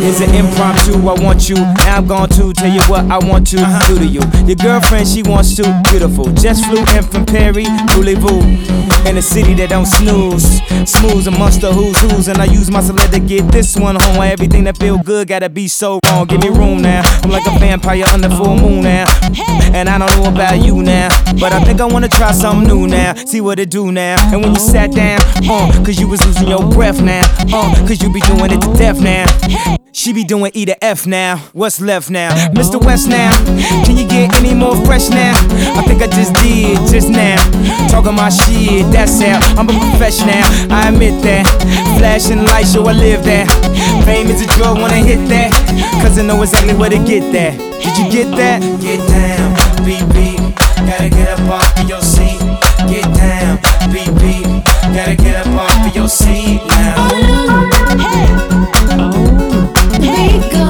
It's an impromptu, I want you. Now I'm going to tell you what I want to do to you. Your girlfriend, she wants to. Beautiful. Just flew in from Perry, Voulez-vous. In a city that don't snooze. Smooth amongst the who's. And I use my select to get this one home. Why everything that feel good gotta be so wrong. Give me room now. I'm like a vampire under full moon now. And I don't know about you now, but I think I wanna try something new now. See what it do now. And when you sat down, cause you was losing your breath now. Cause you be doing it to death now. She be doing E to F now. What's left now? Mr. West now. Can you get any more fresh now? I think I just did just now. Talking my shit, that's how I'm a professional. I admit that. Flashing lights, so I live that. Fame is a drug, wanna hit that. Cause I know exactly where to get that. Did you get that? Get down, BB. Gotta get up off of your seat. Get down, BB. Gotta get up off of your seat now.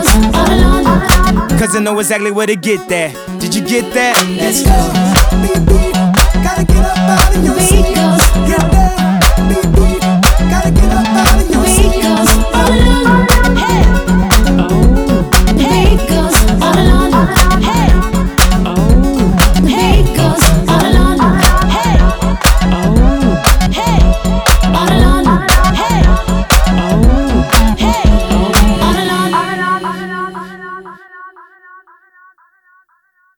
Cause I know exactly where to get that. Did you get that? Let's go.